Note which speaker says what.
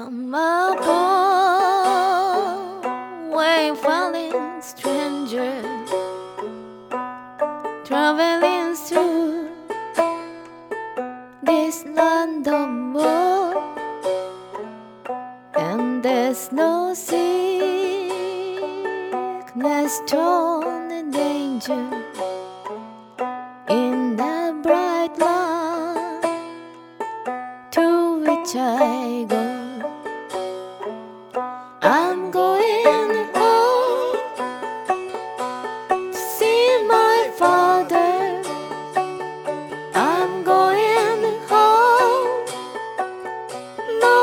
Speaker 1: I'm a poor, way-falling stranger, traveling through this land of war, and there's no sickness, torn, and danger